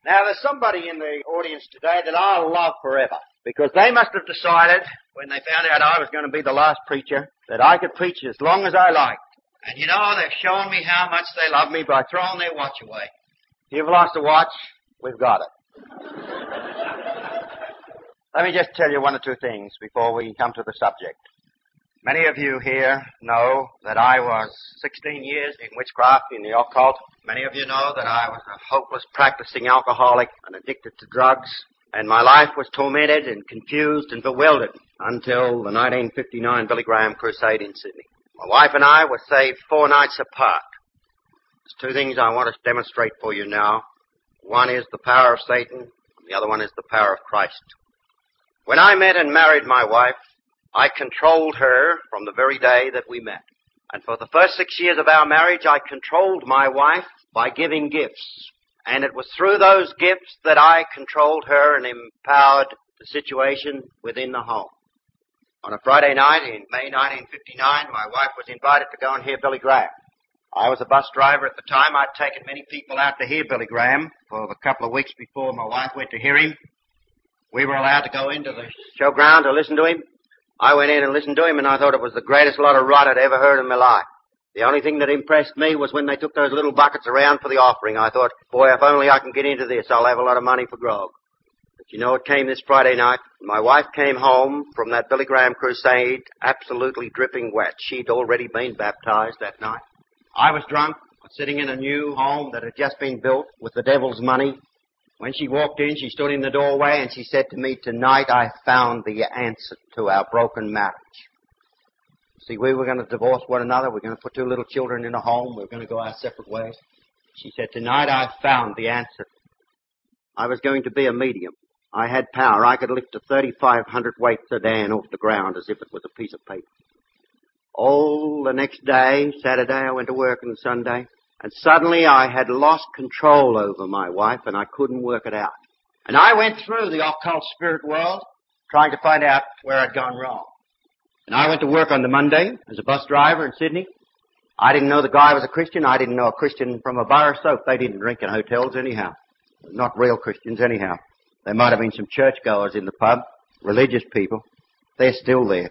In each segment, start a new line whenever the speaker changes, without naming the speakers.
Now, there's somebody in the audience today that I'll love forever, because they must have decided, when they found out I was going to be the last preacher, that I could preach as long as I liked. And you know, they've shown me how much they love me by throwing their watch away. If you've lost a watch, we've got it. Let me just tell you one or two things before we come to the subject. Many of you here know that I was 16 years in witchcraft, in the occult. Many of you know that I was a hopeless practicing alcoholic and addicted to drugs. And my life was tormented and confused and bewildered until the 1959 Billy Graham crusade in Sydney. My wife and I were saved 4 nights apart. There's 2 things I want to demonstrate for you now. One is the power of Satan, and the other one is the power of Christ. When I met and married my wife, I controlled her from the very day that we met. And for the first 6 years of our marriage, I controlled my wife by giving gifts. And it was through those gifts that I controlled her and empowered the situation within the home. On a Friday night in May 1959, my wife was invited to go and hear Billy Graham. I was a bus driver at the time. I'd taken many people out to hear Billy Graham for the couple of weeks before my wife went to hear him. We were allowed to go into the showground to listen to him. I went in and listened to him, and I thought it was the greatest lot of rot I'd ever heard in my life. The only thing that impressed me was when they took those little buckets around for the offering. I thought, boy, if only I can get into this, I'll have a lot of money for grog. But you know, it came this Friday night. My wife came home from that Billy Graham crusade absolutely dripping wet. She'd already been baptized that night. I was drunk, sitting in a new home that had just been built with the devil's money. When she walked in, she stood in the doorway and she said to me, "Tonight I found the answer to our broken marriage." See, we were going to divorce one another. We're going to put 2 little children in a home. We're going to go our separate ways. She said, "Tonight I found the answer." I was going to be a medium. I had power. I could lift a 3,500 weight sedan off the ground as if it was a piece of paper. Oh, the next day, Saturday, I went to work on Sunday. And suddenly I had lost control over my wife and I couldn't work it out. And I went through the occult spirit world trying to find out where I'd gone wrong. And I went to work on the Monday as a bus driver in Sydney. I didn't know the guy was a Christian. I didn't know a Christian from a bar of soap. They didn't drink in hotels anyhow. Not real Christians anyhow. There might have been some churchgoers in the pub, religious people. They're still there.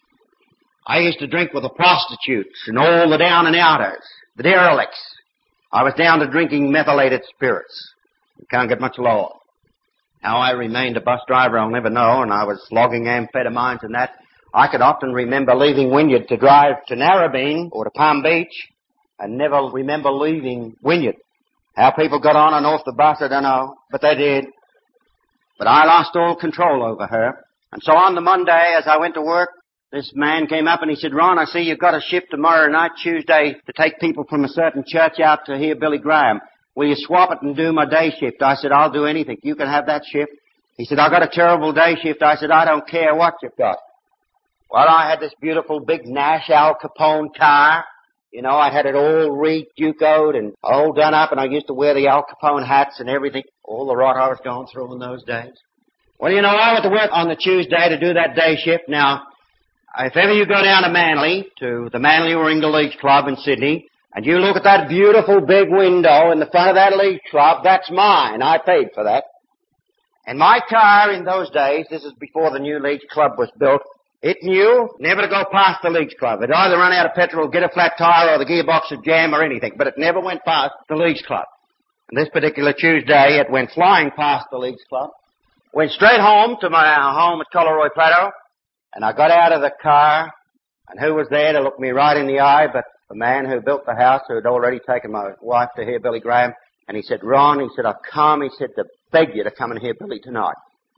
I used to drink with the prostitutes and all the down and outers, the derelicts. I was down to drinking methylated spirits. You can't get much lower. How I remained a bus driver, I'll never know, and I was logging amphetamines and that. I could often remember leaving Wynyard to drive to Narrabeen or to Palm Beach and never remember leaving Wynyard. How people got on and off the bus, I don't know, but they did. But I lost all control over her. And so on the Monday, as I went to work, this man came up and he said, "Ron, I see you've got a shift tomorrow night, Tuesday, to take people from a certain church out to hear Billy Graham. Will you swap it and do my day shift?" I said, "I'll do anything. You can have that shift." He said, "I've got a terrible day shift." I said, "I don't care what you've got." Well, I had this beautiful big Nash Al Capone car. You know, I had it all re-ducoed and all done up, and I used to wear the Al Capone hats and everything. All the rot I was going through in those days. Well, you know, I went to work on the Tuesday to do that day shift. Now, if ever you go down to Manly, to the Manly Warringah Leagues Club in Sydney, and you look at that beautiful big window in the front of that Leagues Club, that's mine. I paid for that. And my car in those days, this is before the new Leagues Club was built, it knew never to go past the Leagues Club. It'd either run out of petrol, get a flat tire, or the gearbox would jam or anything, but it never went past the Leagues Club. And this particular Tuesday, it went flying past the Leagues Club, went straight home to my home at Coleroy Plateau, and I got out of the car, and who was there to look me right in the eye but the man who built the house, who had already taken my wife to hear Billy Graham. And he said, "Ron," he said, "I've come," he said, "to beg you to come and hear Billy tonight."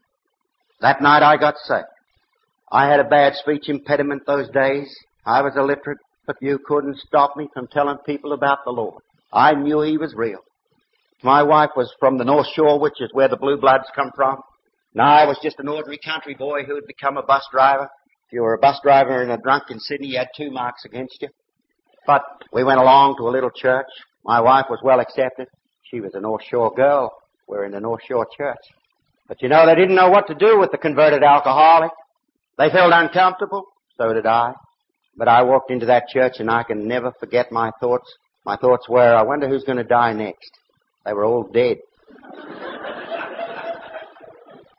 That night I got saved. I had a bad speech impediment those days. I was illiterate, but you couldn't stop me from telling people about the Lord. I knew He was real. My wife was from the North Shore, which is where the Blue Bloods come from. And I was just an ordinary country boy who had become a bus driver. If you were a bus driver and a drunk in Sydney, you had 2 marks against you. But we went along to a little church. My wife was well accepted. She was a North Shore girl. We're in the North Shore church. But you know, they didn't know what to do with the converted alcoholic. They felt uncomfortable. So did I. But I walked into that church and I can never forget my thoughts. My thoughts were, I wonder who's going to die next. They were all dead.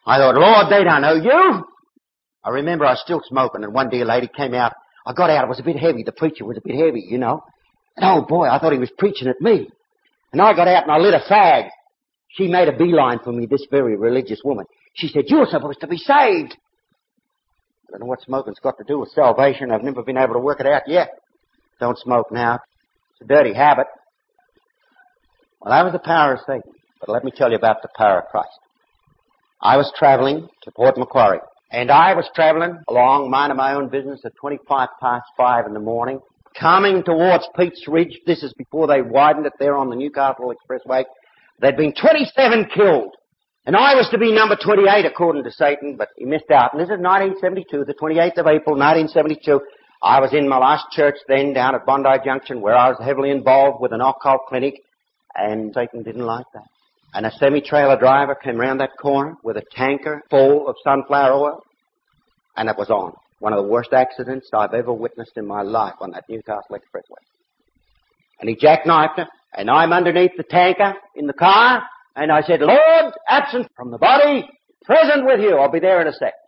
I thought, Lord, they don't know you. I remember I was still smoking, and one dear lady came out. I got out. It was a bit heavy. The preacher was a bit heavy, you know. And oh, boy, I thought he was preaching at me. And I got out and I lit a fag. She made a beeline for me, this very religious woman. She said, you're supposed to be saved. I don't know what smoking's got to do with salvation. I've never been able to work it out yet. Don't smoke now. It's a dirty habit. Well, that was the power of Satan. But let me tell you about the power of Christ. I was traveling to Port Macquarie. And I was traveling along, minding my own business at 5:25 in the morning, coming towards Pete's Ridge. This is before they widened it there on the Newcastle Expressway. There'd been 27 killed. And I was to be number 28 according to Satan, but he missed out. And this is 1972, the 28th of April, 1972. I was in my last church then down at Bondi Junction where I was heavily involved with an occult clinic, and Satan didn't like that. And a semi-trailer driver came round that corner with a tanker full of sunflower oil, and it was on. One of the worst accidents I've ever witnessed in my life on that Newcastle Expressway. And he jackknifed her, and I'm underneath the tanker in the car, and I said, Lord, absent from the body, present with you. I'll be there in a sec.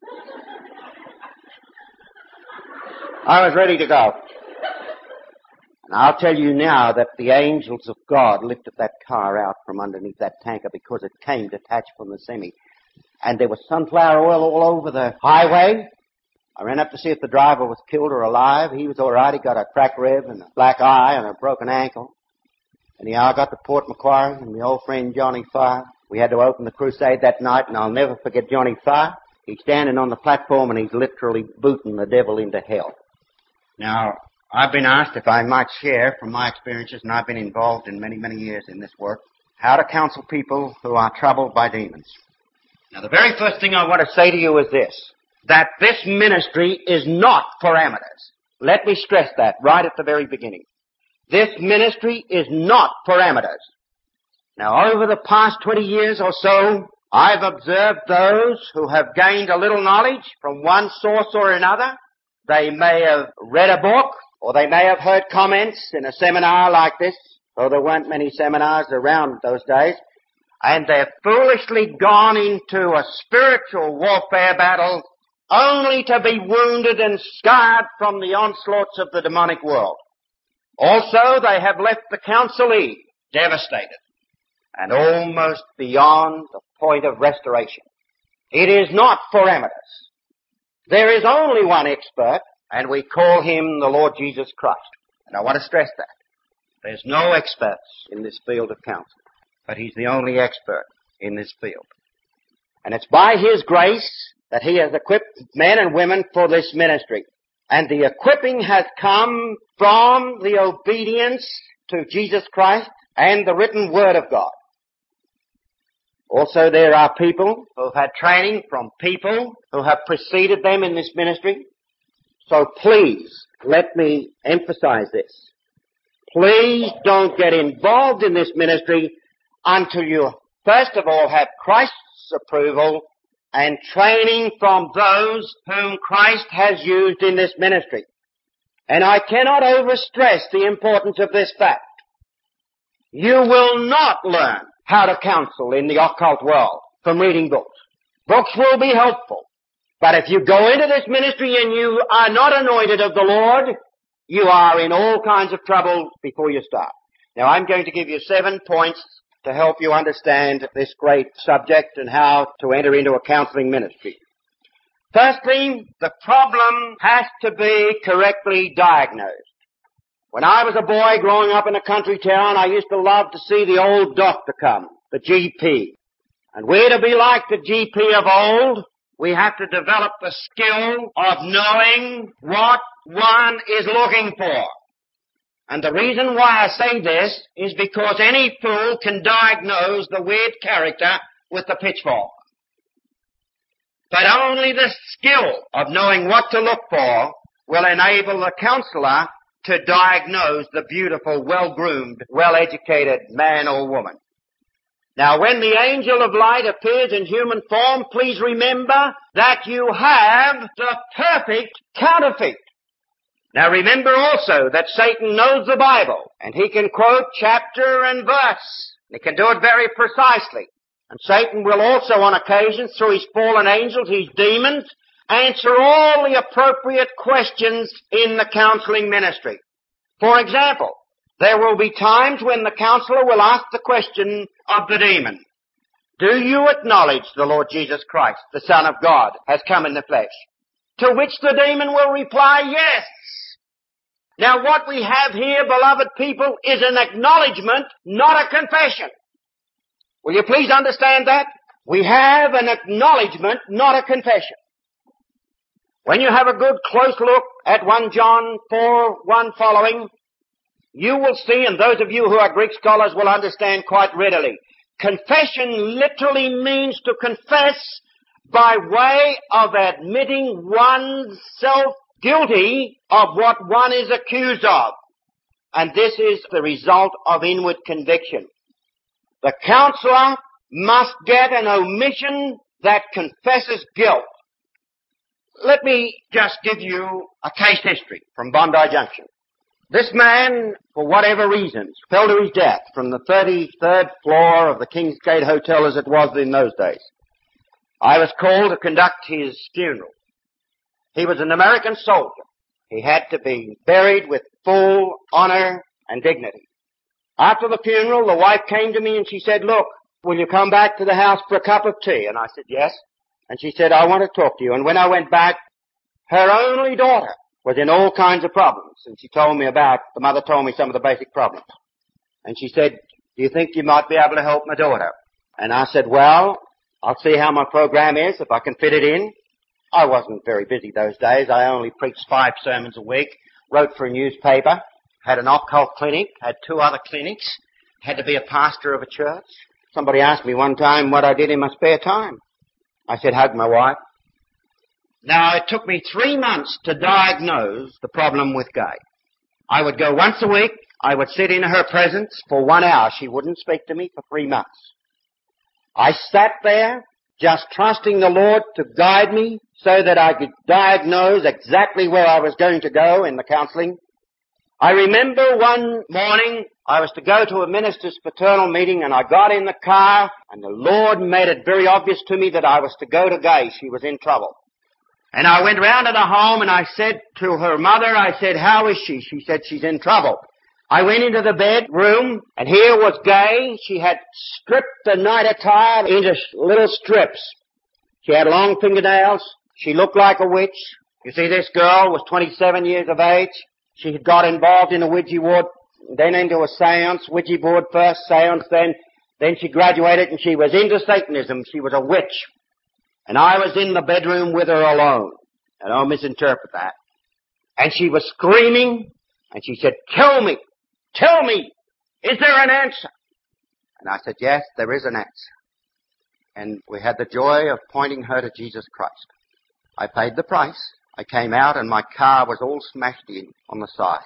I was ready to go. And I'll tell you now that the angels of God lifted that car out from underneath that tanker because it came detached from the semi. And there was sunflower oil all over the highway. I ran up to see if the driver was killed or alive. He was all right. He got a cracked rib and a black eye and a broken ankle. Anyhow, I got to Port Macquarie, and my old friend Johnny Farr. We had to open the crusade that night, and I'll never forget Johnny Farr. He's standing on the platform, and he's literally booting the devil into hell. Now, I've been asked if I might share from my experiences, and I've been involved in many, many years in this work, how to counsel people who are troubled by demons. Now, the very first thing I want to say to you is this, that this ministry is not for amateurs. Let me stress that right at the very beginning. This ministry is not for amateurs. Now, over the past 20 years or so, I've observed those who have gained a little knowledge from one source or another. They may have read a book, or they may have heard comments in a seminar like this, though there weren't many seminars around those days, and they've foolishly gone into a spiritual warfare battle only to be wounded and scarred from the onslaughts of the demonic world. Also, they have left the counselee devastated and almost beyond the point of restoration. It is not for amateurs. There is only one expert, and we call him the Lord Jesus Christ. And I want to stress that. There's no experts in this field of counsel, but he's the only expert in this field. And it's by his grace that he has equipped men and women for this ministry. And the equipping has come from the obedience to Jesus Christ and the written Word of God. Also, there are people who have had training from people who have preceded them in this ministry. So please, let me emphasize this. Please don't get involved in this ministry until you, first of all, have Christ's approval and training from those whom Christ has used in this ministry. And I cannot overstress the importance of this fact. You will not learn how to counsel in the occult world from reading books. Books will be helpful. But if you go into this ministry and you are not anointed of the Lord, you are in all kinds of trouble before you start. Now, I'm going to give you 7 points to help you understand this great subject and how to enter into a counseling ministry. Firstly, the problem has to be correctly diagnosed. When I was a boy growing up in a country town, I used to love to see the old doctor come, the GP. And we're to be like the GP of old. We have to develop the skill of knowing what one is looking for. And the reason why I say this is because any fool can diagnose the weird character with the pitchfork. But only the skill of knowing what to look for will enable the counselor to diagnose the beautiful, well-groomed, well-educated man or woman. Now, when the angel of light appears in human form, please remember that you have the perfect counterfeit. Now, remember also that Satan knows the Bible, and he can quote chapter and verse. He can do it very precisely. And Satan will also on occasions, through his fallen angels, his demons, answer all the appropriate questions in the counseling ministry. For example, there will be times when the counselor will ask the question of the demon, do you acknowledge the Lord Jesus Christ, the Son of God, has come in the flesh? To which the demon will reply, yes. Now what we have here, beloved people, is an acknowledgement, not a confession. Will you please understand that? We have an acknowledgement, not a confession. When you have a good close look at 1 John 4:1 following, you will see, and those of you who are Greek scholars will understand quite readily, confession literally means to confess by way of admitting oneself guilty of what one is accused of. And this is the result of inward conviction. The counselor must get an omission that confesses guilt. Let me just give you a case history from Bondi Junction. This man, for whatever reasons, fell to his death from the 33rd floor of the Kingsgate Hotel as it was in those days. I was called to conduct his funeral. He was an American soldier. He had to be buried with full honor and dignity. After the funeral, the wife came to me and she said, look, will you come back to the house for a cup of tea? And I said, yes. And she said, I want to talk to you. And when I went back, her only daughter was in all kinds of problems. And the mother told me some of the basic problems. And she said, do you think you might be able to help my daughter? And I said, well, I'll see how my program is, if I can fit it in. I wasn't very busy those days. I only preached 5 sermons a week, wrote for a newspaper, had an occult clinic, had 2 other clinics, had to be a pastor of a church. Somebody asked me one time what I did in my spare time. I said, hug my wife. Now, it took me 3 months to diagnose the problem with Gay. I would go once a week. I would sit in her presence for 1 hour. She wouldn't speak to me for 3 months. I sat there just trusting the Lord to guide me so that I could diagnose exactly where I was going to go in the counseling. I remember one morning I was to go to a minister's paternal meeting and I got in the car and the Lord made it very obvious to me that I was to go to Gay. She was in trouble. And I went round to the home and I said to her mother, I said, how is she? She said, she's in trouble. I went into the bedroom and here was Gay. She had stripped the night attire into little strips. She had long fingernails. She looked like a witch. You see, this girl was 27 years of age. She had got involved in a Ouija board, then into a seance, Ouija board first, seance, then she graduated and she was into Satanism. She was a witch. And I was in the bedroom with her alone. I don't misinterpret that. And she was screaming and she said, tell me, is there an answer? And I said, yes, there is an answer. And we had the joy of pointing her to Jesus Christ. I paid the price. I came out and my car was all smashed in on the side.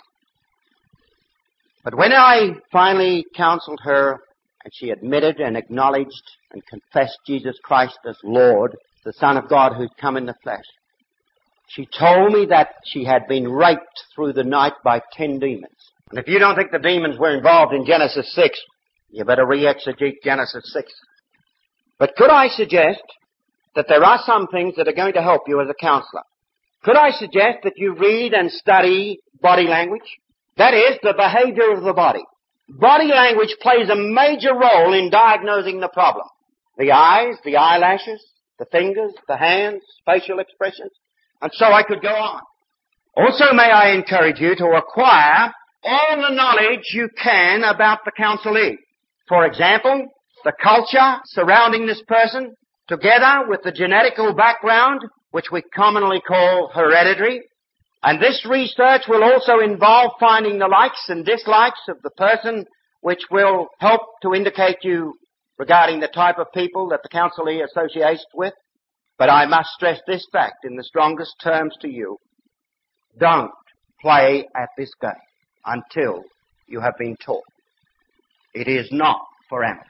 But when I finally counseled her and she admitted and acknowledged and confessed Jesus Christ as Lord, the Son of God who'd come in the flesh, she told me that she had been raped through the night by 10 demons. And if you don't think the demons were involved in Genesis 6, you better re-exegete Genesis 6. But could I suggest that there are some things that are going to help you as a counselor? Could I suggest that you read and study body language? That is, the behavior of the body. Body language plays a major role in diagnosing the problem. The eyes, the eyelashes, the fingers, the hands, facial expressions, and so I could go on. Also, may I encourage you to acquire all the knowledge you can about the counselee. For example, the culture surrounding this person, together with the genetical background, which we commonly call hereditary. And this research will also involve finding the likes and dislikes of the person, which will help to indicate you regarding the type of people that the counselee associates with. But I must stress this fact in the strongest terms to you. Don't play at this game until you have been taught. It is not for amateurs.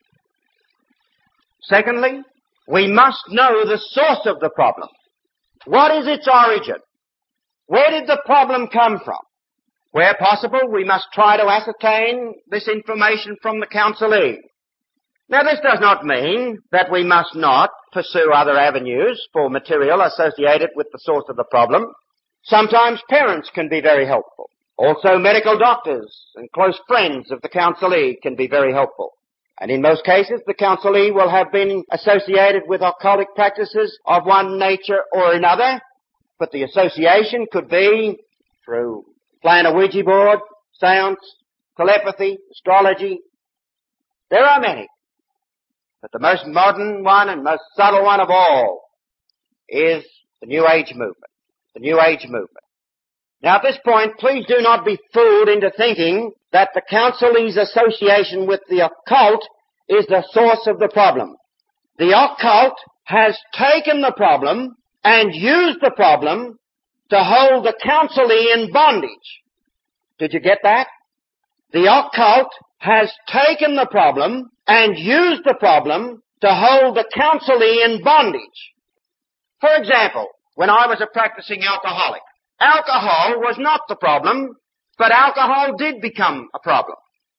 Secondly, we must know the source of the problem. What is its origin? Where did the problem come from? Where possible, we must try to ascertain this information from the counselee. Now, this does not mean that we must not pursue other avenues for material associated with the source of the problem. Sometimes parents can be very helpful. Also, medical doctors and close friends of the counselee can be very helpful. And in most cases, the counselee will have been associated with occultic practices of one nature or another, but the association could be through playing a Ouija board, seance, telepathy, astrology. There are many. But the most modern one and most subtle one of all is the New Age movement. The New Age movement. Now at this point, please do not be fooled into thinking that the counselee's association with the occult is the source of the problem. The occult has taken the problem and used the problem to hold the counselee in bondage. Did you get that? The occult has taken the problem and used the problem to hold the counselee in bondage. For example, when I was a practicing alcoholic, alcohol was not the problem, but alcohol did become a problem.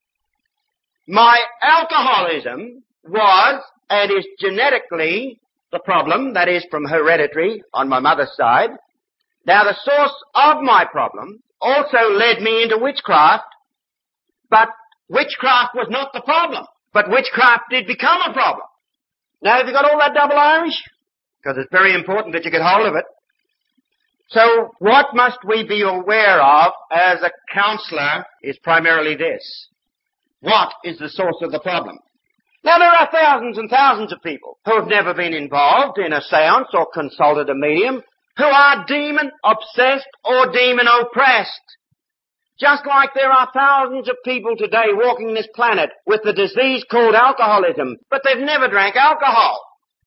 My alcoholism was and is genetically the problem, that is from hereditary on my mother's side. Now the source of my problem also led me into witchcraft, but witchcraft was not the problem, but witchcraft did become a problem. Now have you got all that double Irish? Because it's very important that you get hold of it. So what must we be aware of as a counselor is primarily this. What is the source of the problem? Now there are thousands and thousands of people who have never been involved in a seance or consulted a medium who are demon-obsessed or demon-oppressed. Just like there are thousands of people today walking this planet with the disease called alcoholism, but they've never drank alcohol.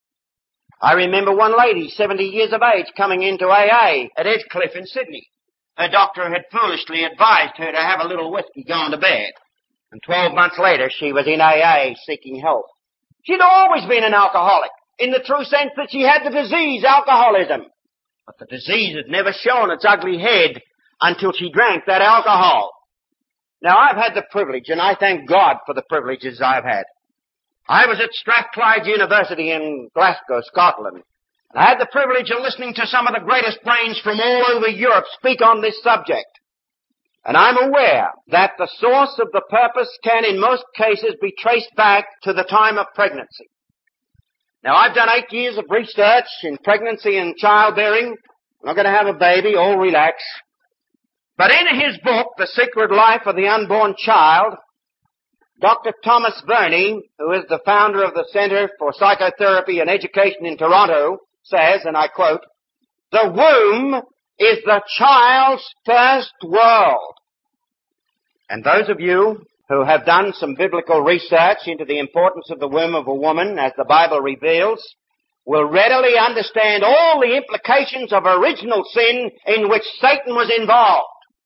I remember one lady, 70 years of age, coming into AA at Edgecliff in Sydney. Her doctor had foolishly advised her to have a little whiskey going to bed. And 12 months later, she was in AA seeking help. She'd always been an alcoholic, in the true sense that she had the disease, alcoholism. But the disease had never shown its ugly head until she drank that alcohol. Now, I've had the privilege, and I thank God for the privileges I've had. I was at Strathclyde University in Glasgow, Scotland. And I had the privilege of listening to some of the greatest brains from all over Europe speak on this subject. And I'm aware that the source of the purpose can in most cases be traced back to the time of pregnancy. Now I've done 8 years of research in pregnancy and childbearing. I'm not going to have a baby, all relax. But in his book, The Secret Life of the Unborn Child, Dr. Thomas Verney, who is the founder of the Center for Psychotherapy and Education in Toronto, says, and I quote, "The womb is the child's first world." And those of you who have done some biblical research into the importance of the womb of a woman, as the Bible reveals, will readily understand all the implications of original sin in which Satan was involved.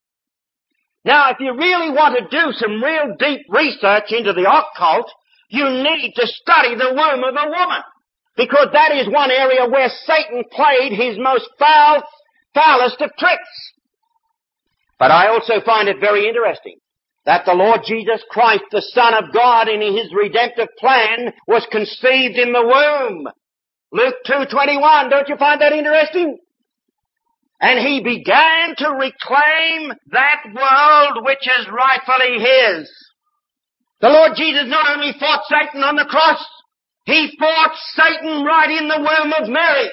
Now, if you really want to do some real deep research into the occult, you need to study the womb of a woman, because that is one area where Satan played his most foulest of tricks. But I also find it very interesting that the Lord Jesus Christ, the Son of God, in his redemptive plan, was conceived in the womb. Luke 2:21, don't you find that interesting? And he began to reclaim that world which is rightfully his. The Lord Jesus not only fought Satan on the cross, he fought Satan right in the womb of Mary.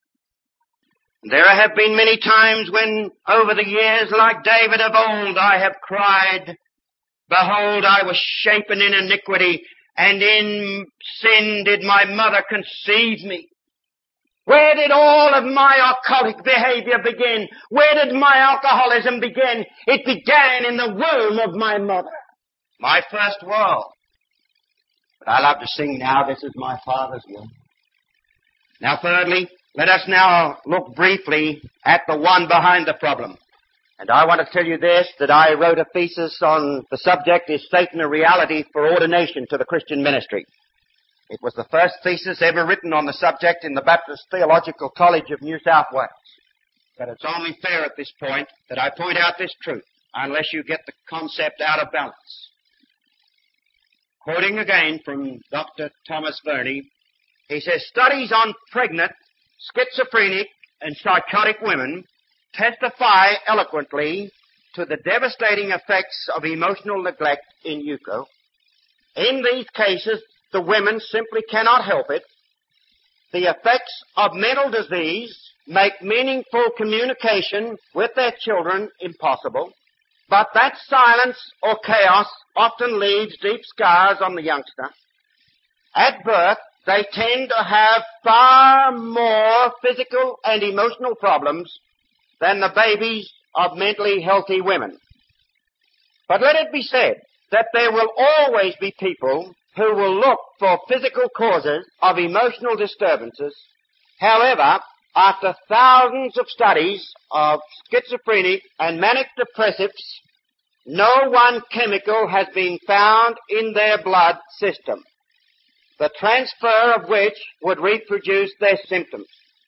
There have been many times when, over the years, like David of old, I have cried, "Behold, I was shapen in iniquity, and in sin did my mother conceive me." Where did all of my occultic behavior begin? Where did my alcoholism begin? It began in the womb of my mother. My first world. But I love to sing now, "This is my Father's will." Now thirdly, let us now look briefly at the one behind the problem. And I want to tell you this, that I wrote a thesis on the subject, "Is Satan a Reality for Ordination to the Christian Ministry?" It was the first thesis ever written on the subject in the Baptist Theological College of New South Wales. But it's only fair at this point that I point out this truth, unless you get the concept out of balance. quoting again from Dr. Thomas Verney, he says, studies on pregnant, schizophrenic, and psychotic women testify eloquently to the devastating effects of emotional neglect in utero. In these cases, the women simply cannot help it. The effects of mental disease make meaningful communication with their children impossible, but that silence or chaos often leaves deep scars on the youngster. At birth, they tend to have far more physical and emotional problems than the babies of mentally healthy women. But let it be said that there will always be people who will look for physical causes of emotional disturbances. However, after thousands of studies of schizophrenic and manic depressives, no one chemical has been found in their blood system, the transfer of which would reproduce their symptoms.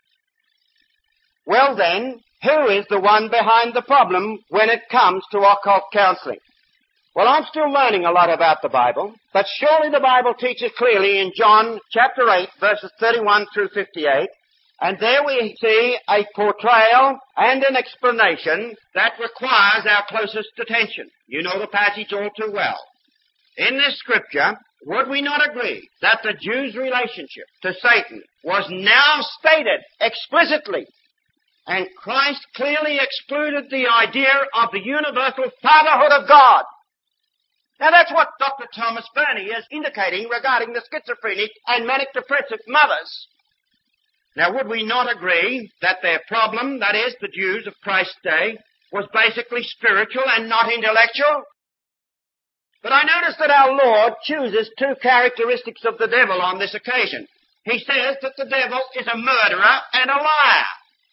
Well then, who is the one behind the problem when it comes to occult counseling? Well, I'm still learning a lot about the Bible, but surely the Bible teaches clearly in John chapter 8, verses 31 through 58, and there we see a portrayal and an explanation that requires our closest attention. You know the passage all too well. In this scripture, would we not agree that the Jews' relationship to Satan was now stated explicitly, and Christ clearly excluded the idea of the universal fatherhood of God? Now that's what Dr. Thomas Verney is indicating regarding the schizophrenic and manic depressive mothers. Now would we not agree that their problem, that is, the Jews of Christ's day, was basically spiritual and not intellectual? But I notice that our Lord chooses two characteristics of the devil on this occasion. He says that the devil is a murderer and a liar.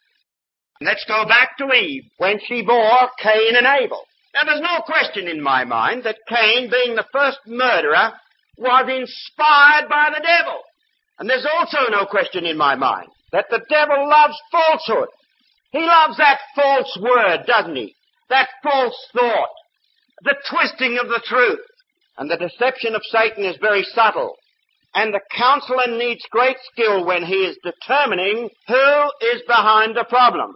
Let's go back to Eve, when she bore Cain and Abel. Now, there's no question in my mind that Cain, being the first murderer, was inspired by the devil. And there's also no question in my mind that the devil loves falsehood. He loves that false word, doesn't he? That false thought, the twisting of the truth. And the deception of Satan is very subtle. And the counselor needs great skill when he is determining who is behind the problem.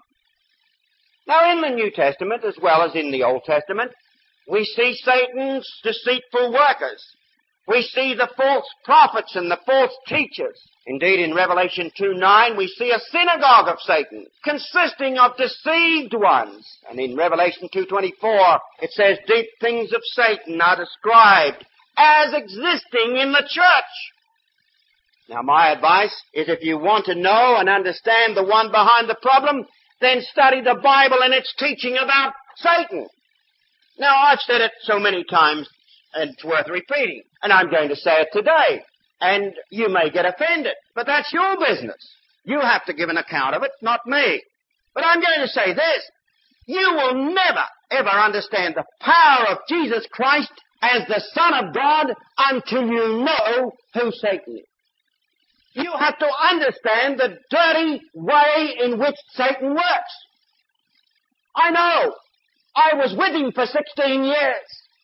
Now, in the New Testament, as well as in the Old Testament, we see Satan's deceitful workers. We see the false prophets and the false teachers. Indeed, in Revelation 2:9, we see a synagogue of Satan, consisting of deceived ones. And in Revelation 2:24, it says, deep things of Satan are described as existing in the church. Now, my advice is if you want to know and understand the one behind the problem, then study the Bible and its teaching about Satan. Now, I've said it so many times, and it's worth repeating, and I'm going to say it today, and you may get offended, but that's your business. You have to give an account of it, not me. But I'm going to say this, you will never, ever understand the power of Jesus Christ as the Son of God until you know who Satan is. You have to understand the dirty way in which Satan works. I know. I was with him for 16 years.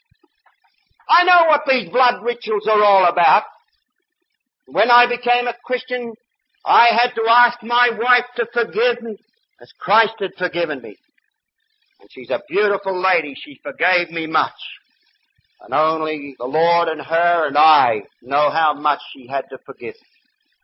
I know what these blood rituals are all about. When I became a Christian, I had to ask my wife to forgive me as Christ had forgiven me. And she's a beautiful lady. She forgave me much. And only the Lord and her and I know how much she had to forgive me.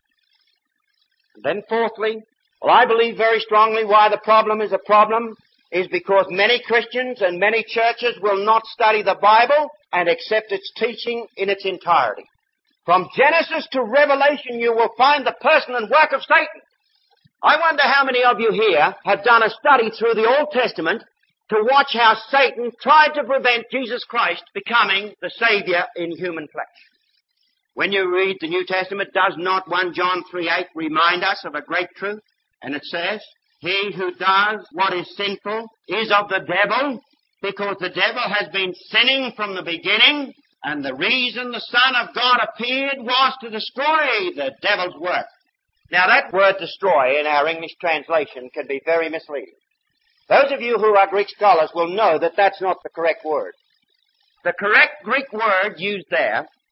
Then fourthly, well, I believe very strongly why the problem is a problem is because many Christians and many churches will not study the Bible and accept its teaching in its entirety. From Genesis to Revelation, you will find the person and work of Satan. I wonder how many of you here have done a study through the Old Testament to watch how Satan tried to prevent Jesus Christ becoming the Savior in human flesh. When you read the New Testament, does not 1 John 3:8 remind us of a great truth? And it says, he who does what is sinful is of the devil, because the devil has been sinning from the beginning, and the reason the Son of God appeared was to destroy the devil's work. Now that word destroy in our English translation can be very misleading. Those of you who are Greek scholars will know that that's not the correct word. The correct Greek word used there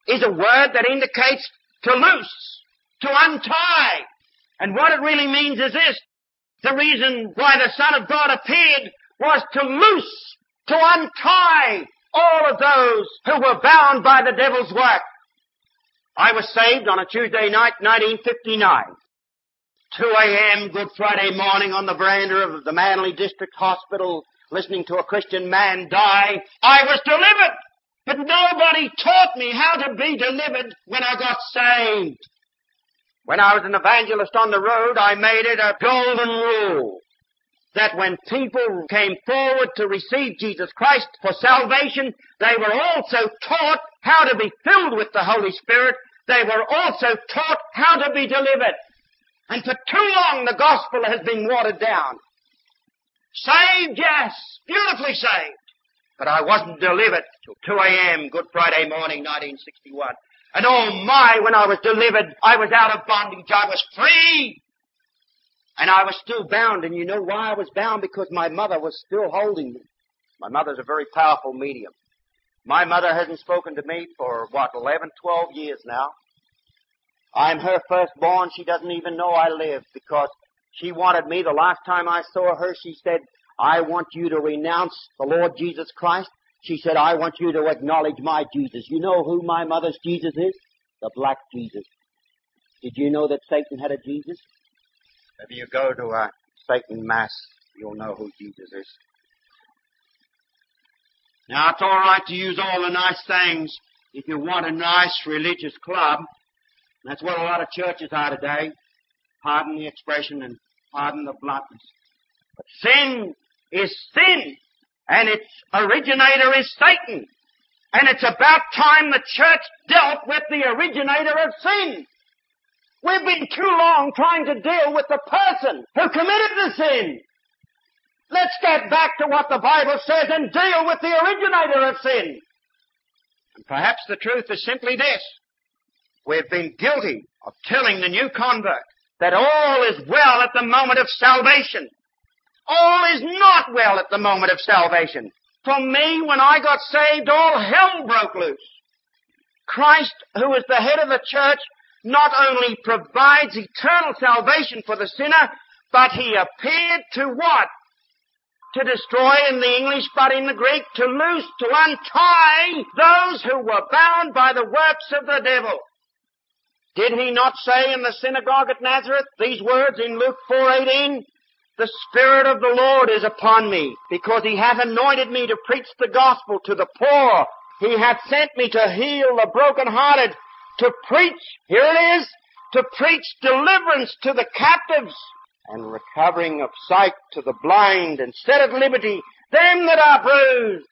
is a word that indicates to loose, to untie. And what it really means is this. The reason why the Son of God appeared was to loose, to untie all of those who were bound by the devil's work. I was saved on a Tuesday night, 1959. 2 a.m. Good Friday morning on the veranda of the Manly District Hospital, listening to a Christian man die. I was delivered, but nobody taught me how to be delivered when I got saved. When I was an evangelist on the road, I made it a golden rule that when people came forward to receive Jesus Christ for salvation, they were also taught how to be filled with the Holy Spirit. They were also taught how to be delivered. And for too long the gospel has been watered down. Saved, yes, beautifully saved. But I wasn't delivered till 2 a.m. Good Friday morning, 1961. And oh my, when I was delivered, I was out of bondage. I was free. And I was still bound. And you know why I was bound? Because my mother was still holding me. My mother's a very powerful medium. My mother hasn't spoken to me for, 11, 12 years now. I'm her firstborn. She doesn't even know I live because she wanted me. The last time I saw her, she said, I want you to renounce the Lord Jesus Christ. She said, I want you to acknowledge my Jesus. You know who my mother's Jesus is? The black Jesus. Did you know that Satan had a Jesus? If you go to a Satan Mass, you'll know who Jesus is. Now, it's all right to use all the nice things if you want a nice religious club. That's what a lot of churches are today. Pardon the expression and pardon the bluntness. But sin is sin, and its originator is Satan. And it's about time the church dealt with the originator of sin. We've been too long trying to deal with the person who committed the sin. Let's get back to what the Bible says and deal with the originator of sin. And perhaps the truth is simply this. We've been guilty of telling the new convert that all is well at the moment of salvation. All is not well at the moment of salvation. For me, when I got saved, all hell broke loose. Christ, who is the head of the church, not only provides eternal salvation for the sinner, but he appeared to what? To destroy in the English, but in the Greek, to loose, to untie those who were bound by the works of the devil. Did he not say in the synagogue at Nazareth these words in Luke 4:18? The Spirit of the Lord is upon me, because he hath anointed me to preach the gospel to the poor. He hath sent me to heal the brokenhearted, to preach, here it is, to preach deliverance to the captives, and recovering of sight to the blind, and set at liberty them that are bruised.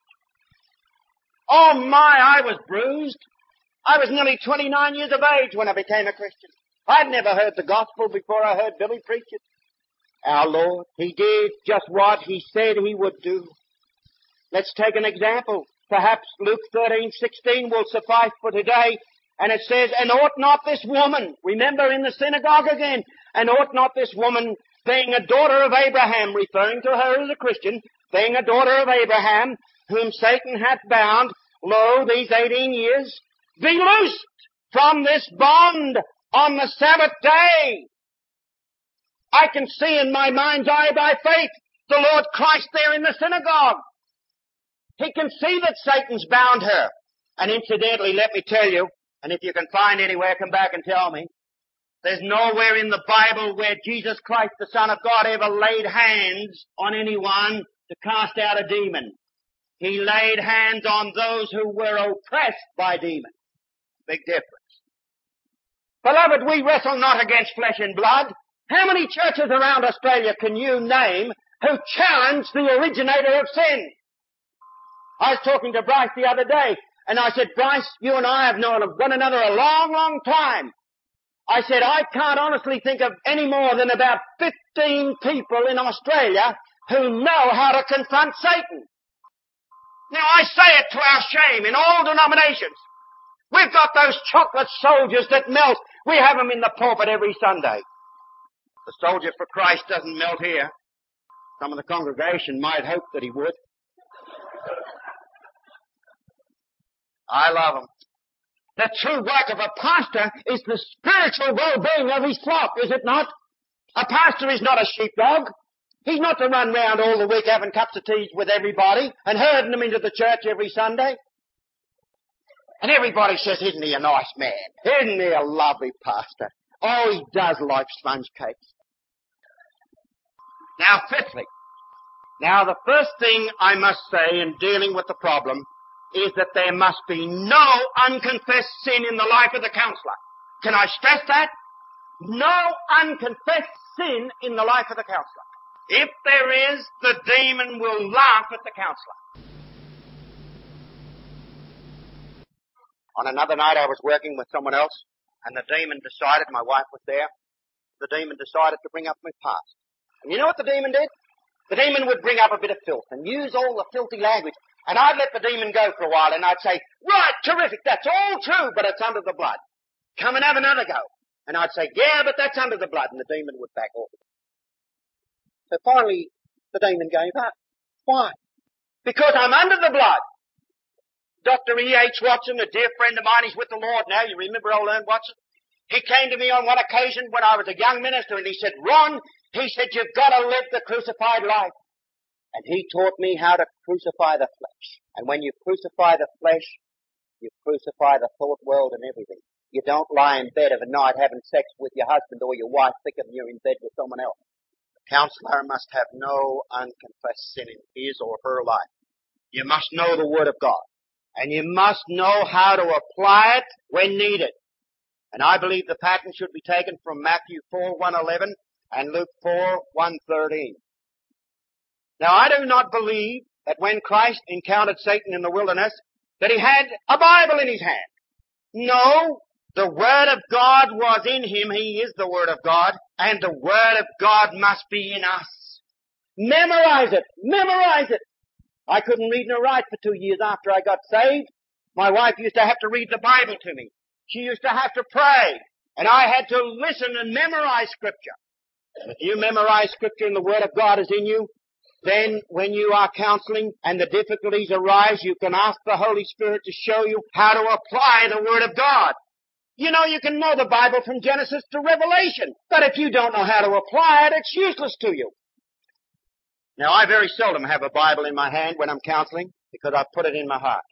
Oh my, I was bruised. I was nearly 29 years of age when I became a Christian. I'd never heard the gospel before I heard Billy preach it. Our Lord, he did just what he said he would do. Let's take an example. Perhaps Luke 13:16 will suffice for today. And it says, and ought not this woman, remember in the synagogue again, and ought not this woman, being a daughter of Abraham, referring to her as a Christian, being a daughter of Abraham, whom Satan hath bound, lo, these 18 years, be loosed from this bond on the Sabbath day. I can see in my mind's eye by faith the Lord Christ there in the synagogue. He can see that Satan's bound her. And incidentally, let me tell you, and if you can find anywhere, come back and tell me, there's nowhere in the Bible where Jesus Christ, the Son of God, ever laid hands on anyone to cast out a demon. He laid hands on those who were oppressed by demons. Big difference. Beloved, we wrestle not against flesh and blood. How many churches around Australia can you name who challenge the originator of sin? I was talking to Bryce the other day, and I said, Bryce, you and I have known of one another a long, long time. I said, I can't honestly think of any more than about 15 people in Australia who know how to confront Satan. Now, I say it to our shame in all denominations. We've got those chocolate soldiers that melt. We have them in the pulpit every Sunday. The soldier for Christ doesn't melt here. Some of the congregation might hope that he would. I love them. The true work of a pastor is the spiritual well-being of his flock, is it not? A pastor is not a sheepdog. He's not to run round all the week having cups of tea with everybody and herding them into the church every Sunday. And everybody says, isn't he a nice man? Isn't he a lovely pastor? Oh, he does like sponge cakes. Now, fifthly, the first thing I must say in dealing with the problem is that there must be no unconfessed sin in the life of the counselor. Can I stress that? No unconfessed sin in the life of the counselor. If there is, the demon will laugh at the counselor. On another night I was working with someone else, and the demon decided, my wife was there, the demon decided to bring up my past. And you know what the demon did? The demon would bring up a bit of filth and use all the filthy language. And I'd let the demon go for a while and I'd say, right, terrific, that's all true, but it's under the blood. Come and have another go. And I'd say, yeah, but that's under the blood. And the demon would back off. So finally, the demon gave up. Why? Because I'm under the blood. Dr. E.H. Watson, a dear friend of mine, he's with the Lord now. You remember old Ern Watson? He came to me on one occasion when I was a young minister and he said, Ron, he said, you've got to live the crucified life. And he taught me how to crucify the flesh. And when you crucify the flesh, you crucify the thought world and everything. You don't lie in bed of a night having sex with your husband or your wife thinking you're in bed with someone else. The counselor must have no unconfessed sin in his or her life. You must know the Word of God. And you must know how to apply it when needed. And I believe the pattern should be taken from Matthew 4:1-11 and Luke 4:1-13. Now, I do not believe that when Christ encountered Satan in the wilderness, that he had a Bible in his hand. No, the Word of God was in him. He is the Word of God, and the Word of God must be in us. Memorize it. Memorize it. I couldn't read nor write for 2 years after I got saved. My wife used to have to read the Bible to me. She used to have to pray, and I had to listen and memorize Scripture. If you memorize Scripture and the Word of God is in you, then when you are counseling and the difficulties arise, you can ask the Holy Spirit to show you how to apply the Word of God. You know, you can know the Bible from Genesis to Revelation, but if you don't know how to apply it, it's useless to you. Now, I very seldom have a Bible in my hand when I'm counseling because I put it in my heart.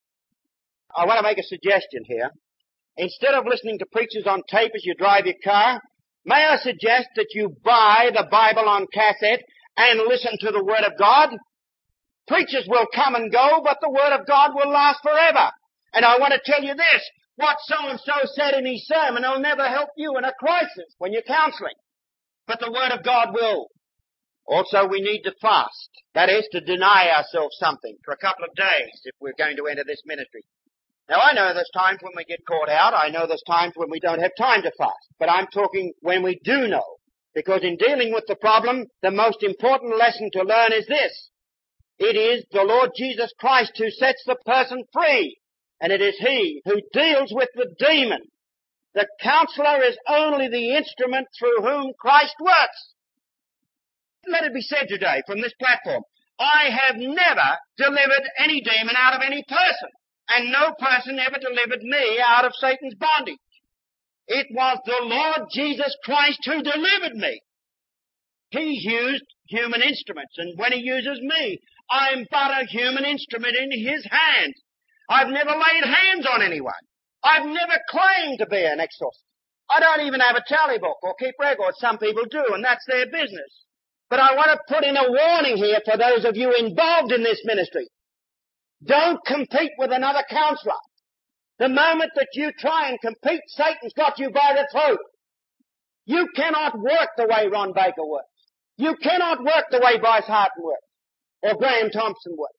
I want to make a suggestion here. Instead of listening to preachers on tape as you drive your car, may I suggest that you buy the Bible on cassette and listen to the Word of God? Preachers will come and go, but the Word of God will last forever. And I want to tell you this, what so-and-so said in his sermon will never help you in a crisis when you're counseling. But the Word of God will. Also, we need to fast. That is, to deny ourselves something for a couple of days if we're going to enter this ministry. Now, I know there's times when we get caught out. I know there's times when we don't have time to fast. But I'm talking when we do know. Because in dealing with the problem, the most important lesson to learn is this. It is the Lord Jesus Christ who sets the person free. And it is He who deals with the demon. The counselor is only the instrument through whom Christ works. Let it be said today from this platform, I have never delivered any demon out of any person. And no person ever delivered me out of Satan's bondage. It was the Lord Jesus Christ who delivered me. He used human instruments, and when He uses me, I'm but a human instrument in His hands. I've never laid hands on anyone. I've never claimed to be an exorcist. I don't even have a tally book or keep records. Some people do, and that's their business. But I want to put in a warning here for those of you involved in this ministry. Don't compete with another counselor. The moment that you try and compete, Satan's got you by the throat. You cannot work the way Ron Baker works. You cannot work the way Bryce Harton works or Graham Thompson works.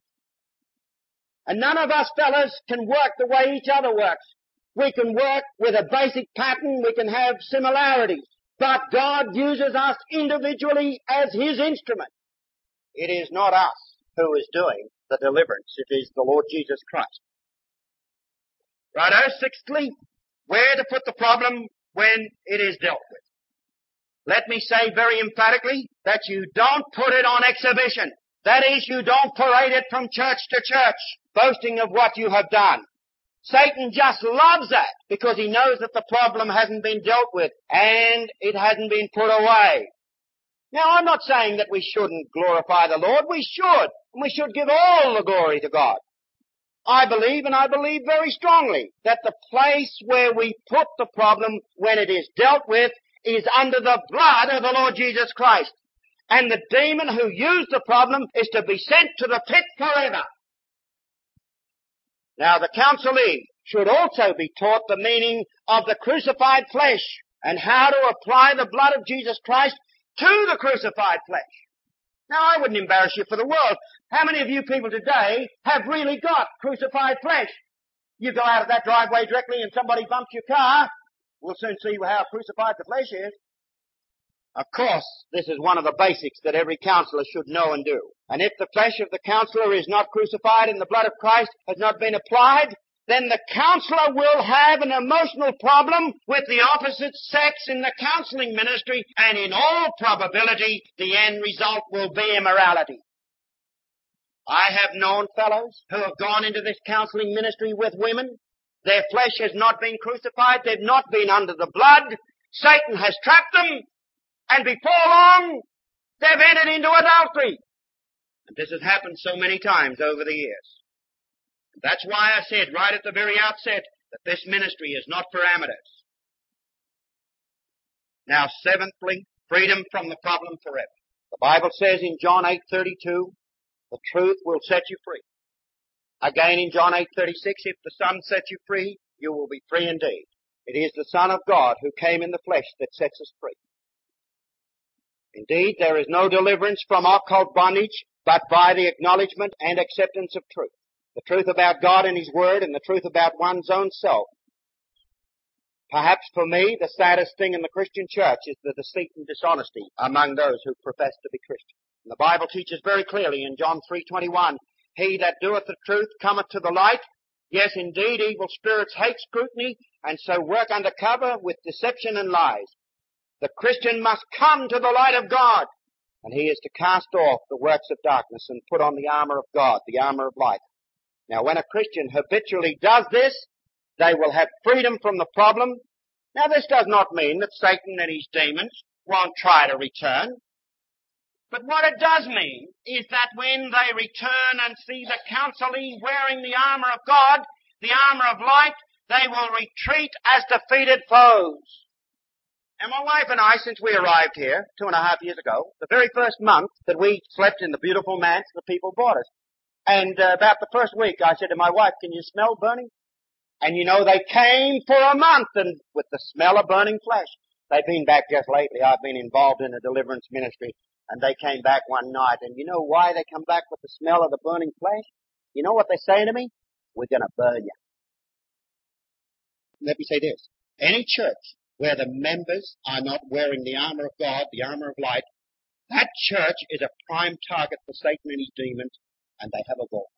And none of us fellas can work the way each other works. We can work with a basic pattern. We can have similarities. But God uses us individually as His instrument. It is not us who is doing the deliverance. It is the Lord Jesus Christ. Righto, sixthly, where to put the problem when it is dealt with. Let me say very emphatically that you don't put it on exhibition. That is, you don't parade it from church to church, boasting of what you have done. Satan just loves that because he knows that the problem hasn't been dealt with and it hasn't been put away. Now, I'm not saying that we shouldn't glorify the Lord. We should. And we should give all the glory to God. I believe, and I believe very strongly, that the place where we put the problem when it is dealt with is under the blood of the Lord Jesus Christ. And the demon who used the problem is to be sent to the pit forever. Now, the counselee should also be taught the meaning of the crucified flesh and how to apply the blood of Jesus Christ to the crucified flesh. Now, I wouldn't embarrass you for the world. How many of you people today have really got crucified flesh? You go out of that driveway directly and somebody bumps your car, we'll soon see how crucified the flesh is. Of course, this is one of the basics that every counselor should know and do. And if the flesh of the counselor is not crucified and the blood of Christ has not been applied, then the counselor will have an emotional problem with the opposite sex in the counseling ministry, and in all probability, the end result will be immorality. I have known fellows who have gone into this counseling ministry with women. Their flesh has not been crucified. They've not been under the blood. Satan has trapped them. And before long, they've entered into adultery. And this has happened so many times over the years. That's why I said right at the very outset that this ministry is not for amateurs. Now, seventhly, freedom from the problem forever. The Bible says in John 8:32, the truth will set you free. Again in John 8:36, if the Son sets you free, you will be free indeed. It is the Son of God who came in the flesh that sets us free. Indeed, there is no deliverance from occult bondage but by the acknowledgement and acceptance of truth. The truth about God and His Word and the truth about one's own self. Perhaps for me, the saddest thing in the Christian church is the deceit and dishonesty among those who profess to be Christians. And the Bible teaches very clearly in John 3:21, he that doeth the truth cometh to the light. Yes, indeed, evil spirits hate scrutiny and so work under cover with deception and lies. The Christian must come to the light of God, and he is to cast off the works of darkness and put on the armor of God, the armor of light. Now, when a Christian habitually does this, they will have freedom from the problem. Now, this does not mean that Satan and his demons won't try to return. But what it does mean is that when they return and see the counselee wearing the armor of God, the armor of light, they will retreat as defeated foes. And my wife and I, since we arrived here 2.5 years ago, the very first month that we slept in the beautiful manse the people bought us. And about the first week, I said to my wife, can you smell burning? And you know, they came for a month and with the smell of burning flesh. They've been back just lately. I've been involved in a deliverance ministry. And they came back one night. And you know why they come back with the smell of the burning flesh? You know what they say to me? We're going to burn you. Let me say this. Any church where the members are not wearing the armor of God, the armor of light, that church is a prime target for Satan and his demons, and they have a ball.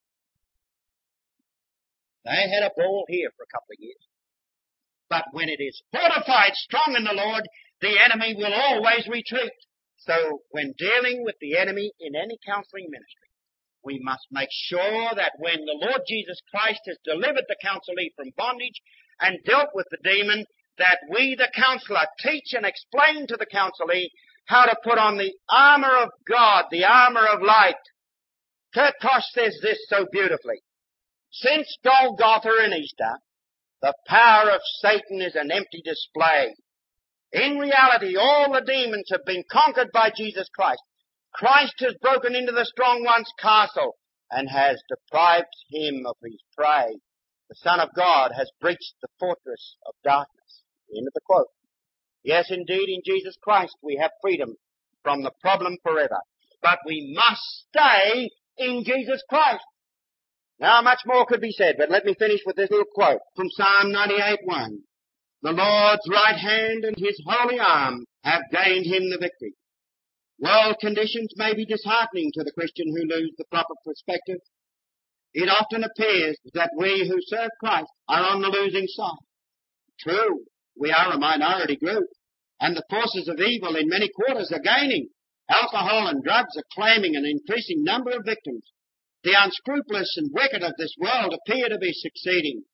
They had a ball here for a couple of years. But when it is fortified strong in the Lord, the enemy will always retreat. So when dealing with the enemy in any counseling ministry, we must make sure that when the Lord Jesus Christ has delivered the counselee from bondage and dealt with the demon, that we, the counselor, teach and explain to the counselee how to put on the armor of God, the armor of light. Kurt Koch says this so beautifully. Since Golgotha and Easter, the power of Satan is an empty display. In reality, all the demons have been conquered by Jesus Christ. Christ has broken into the strong one's castle and has deprived him of his prey. The Son of God has breached the fortress of darkness. End of the quote. Yes, indeed, in Jesus Christ we have freedom from the problem forever. But we must stay in Jesus Christ. Now, much more could be said, but let me finish with this little quote from Psalm 98:1. The Lord's right hand and his holy arm have gained him the victory. World conditions may be disheartening to the Christian who lose the proper perspective. It often appears that we who serve Christ are on the losing side. True, we are a minority group, and the forces of evil in many quarters are gaining. Alcohol and drugs are claiming an increasing number of victims. The unscrupulous and wicked of this world appear to be succeeding.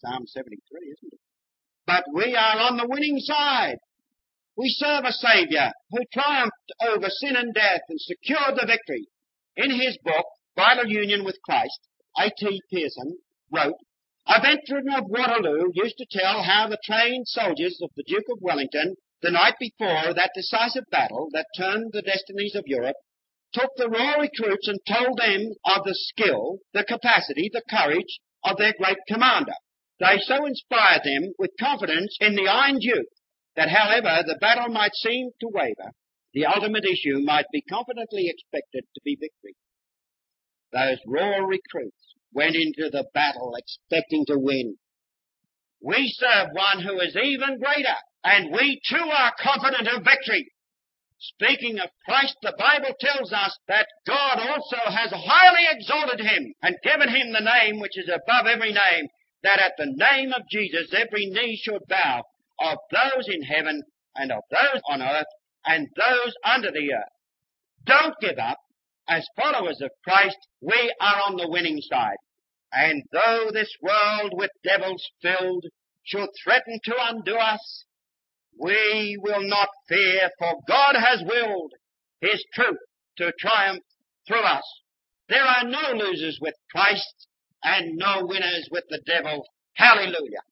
Psalm 73, isn't it? But we are on the winning side. We serve a Saviour who triumphed over sin and death and secured the victory. In his book, Vital Union with Christ, A.T. Pearson wrote, "A veteran of Waterloo used to tell how the trained soldiers of the Duke of Wellington, the night before that decisive battle that turned the destinies of Europe, took the raw recruits and told them of the skill, the capacity, the courage of their great commander. They so inspired them with confidence in the Iron Duke that however the battle might seem to waver, the ultimate issue might be confidently expected to be victory." Those raw recruits went into the battle expecting to win. We serve one who is even greater, and we too are confident of victory. Speaking of Christ, the Bible tells us that God also has highly exalted him and given him the name which is above every name, that at the name of Jesus every knee should bow, of those in heaven and of those on earth and those under the earth. Don't give up. As followers of Christ, we are on the winning side. And though this world with devils filled should threaten to undo us, we will not fear, for God has willed his truth to triumph through us. There are no losers with Christ and no winners with the devil. Hallelujah.